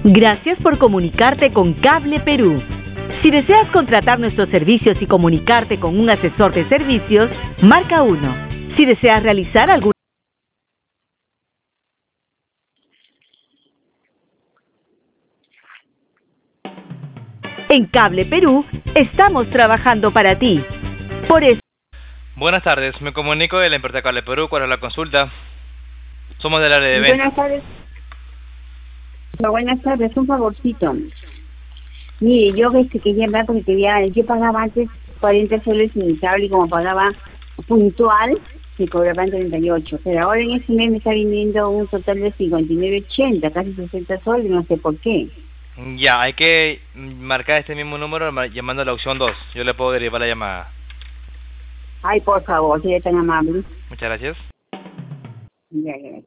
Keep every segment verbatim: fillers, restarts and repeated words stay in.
Gracias por comunicarte con Cable Perú. Si deseas contratar nuestros servicios y comunicarte con un asesor de servicios, marca uno. Si deseas realizar algún... En Cable Perú, estamos trabajando para ti. Por eso... Buenas tardes, me comunico de la empresa Cable Perú. ¿Cuál es la consulta? Somos del área de ventas. Buenas tardes. Buenas tardes, un favorcito. Mire, yo ves que quería hablar porque quería, yo pagaba antes cuarenta soles sin cable y como pagaba puntual, me cobraban treinta y ocho. Pero ahora en este mes me está viniendo un total de cincuenta y nueve ochenta, casi sesenta soles, no sé por qué. Ya, hay que marcar este mismo número ma- llamando a la opción dos. Yo le puedo derivar la llamada. Ay, por favor, sería tan amable. Muchas gracias. Ya, ya.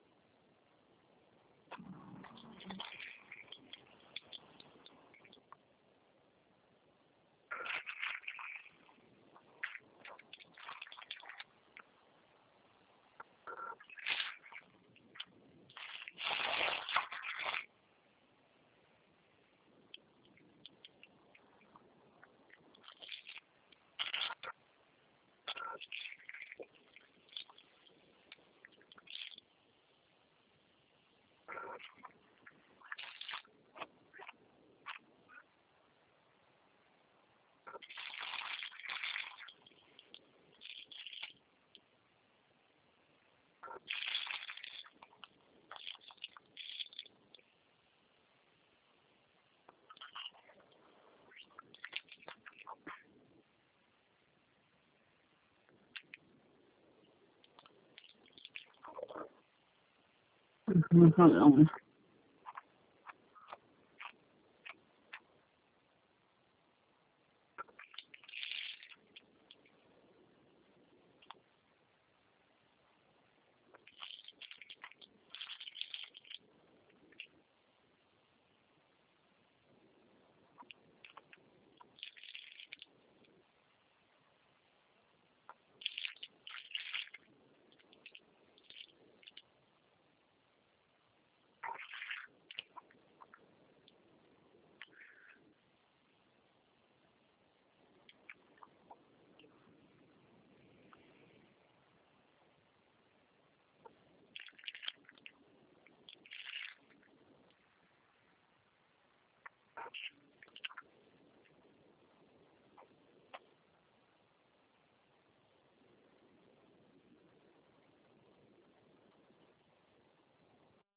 Ujú.